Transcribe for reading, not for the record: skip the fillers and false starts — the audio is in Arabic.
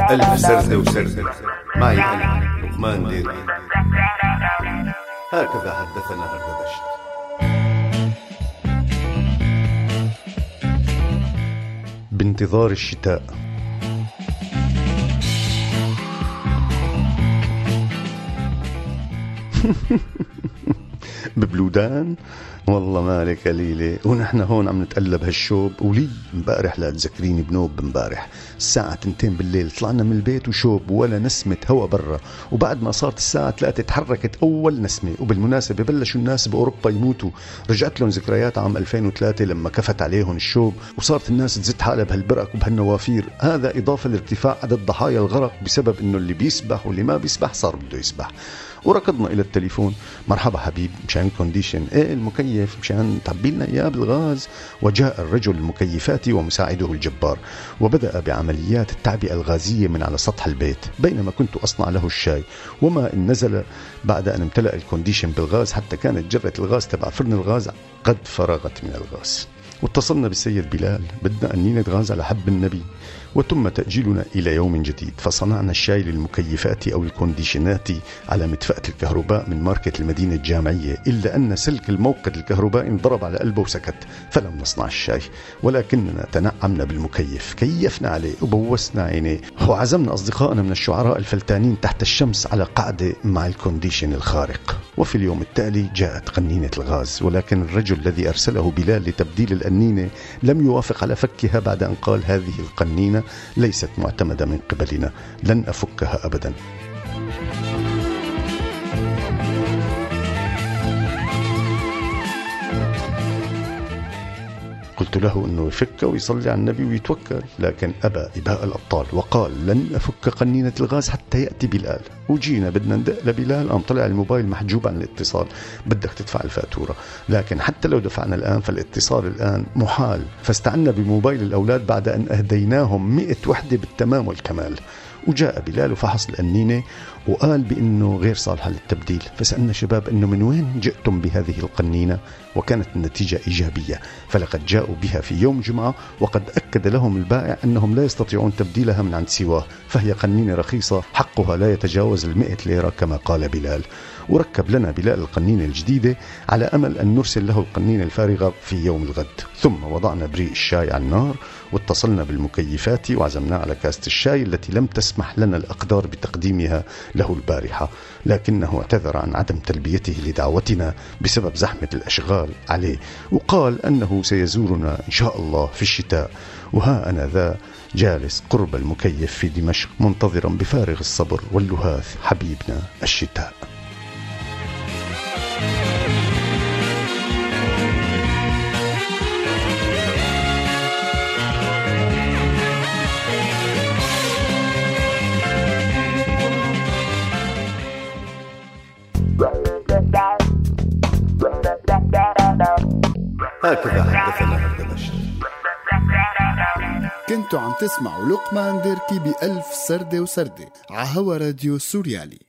ألف سردة وسردة معي أنا لقمان ديري. هكذا حدثنا هردبشت. بانتظار الشتاء. ببلودان والله مالك قليلة ونحن هون عم نتقلب هالشوب. ولي مبارح لا تذكريني بنوب مبارح الساعة 2 بالليل طلعنا من البيت وشوب ولا نسمة هوا برا، وبعد ما صارت الساعة 3 تحركت أول نسمة. وبالمناسبة بلشوا الناس بأوروبا يموتوا، رجعت لهم ذكريات عام 2003 لما كفت عليهم الشوب وصارت الناس تزت حالها بهالبرق وبهالنوافير. هذا إضافة لارتفاع عدد ضحايا الغرق بسبب إنه اللي بيسبح واللي ما بيسبح صار بده يسبح. وركضنا إلى التليفون، مرحبا حبيب مشان كونديشن، إيه المكيف مشان تعبي لنا إياه بالغاز. وجاء الرجل المكيفاتي ومساعده الجبار وبدأ بعمليات التعبئة الغازية من على سطح البيت بينما كنت أصنع له الشاي. وما إن نزل بعد أن امتلأ الكونديشن بالغاز حتى كانت جرة الغاز تبع فرن الغاز قد فرغت من الغاز. واتصلنا بالسيد بلال، بدنا قنينة غاز على حب النبي، وتم تأجيلنا إلى يوم جديد. فصنعنا الشاي للمكيفات أو الكونديشنات على مدفأة الكهرباء من ماركة المدينة الجامعية، إلا أن سلك الموقد الكهربائي انضرب على قلبه وسكت، فلم نصنع الشاي ولكننا تنعمنا بالمكيف، كيفنا عليه وبوسنا عينيه وعزمنا أصدقائنا من الشعراء الفلتانين تحت الشمس على قعدة مع الكونديشن الخارق. وفي اليوم التالي جاءت قنينة الغاز، ولكن الرجل الذي أرسله بلال لتبديل القنينة لم يوافق على فكها بعد أن قال هذه القنينة ليست معتمدة من قبلنا، لن أفكها أبدا. قلت له أنه يفك ويصلي على النبي ويتوكل، لكن أبى إباء الأبطال وقال لن أفك قنينة الغاز حتى يأتي بلال. وجينا بدنا ندق لبلال، قام طلع الموبايل محجوب عن الاتصال، بدك تدفع الفاتورة، لكن حتى لو دفعنا الآن فالاتصال الآن محال. فاستعنا بموبايل الأولاد بعد أن أهديناهم 100 وحدة بالتمام والكمال. وجاء بلال وفحص القنينة وقال بأنه غير صالحة للتبديل. فسألنا شباب أنه من وين جئتم بهذه القنينة، وكانت النتيجة إيجابية، فلقد جاءوا بها في يوم جمعة وقد أكد لهم البائع أنهم لا يستطيعون تبديلها من عند سواه، فهي قنينة رخيصة حقها لا يتجاوز 100 ليرة كما قال بلال. وركب لنا بلال القنينة الجديدة على أمل أن نرسل له القنينة الفارغة في يوم الغد. ثم وضعنا بريق الشاي على النار واتصلنا بالمكيفات وعزمناه على كاسة الشاي التي لم تسمح لنا الأقدار بتقديمها له البارحة، لكنه اعتذر عن عدم تلبيته لدعوتنا بسبب زحمة الأشغال عليه، وقال أنه سيزورنا إن شاء الله في الشتاء. وها أنا ذا جالس قرب المكيف في دمشق منتظرا بفارغ الصبر واللهاث حبيبنا الشتاء. هكذا حدثنا هردبشت. كنتوا عم تسمعوا لقمان ديركي ب1000 سردة وسردة على هوا راديو سوريالي.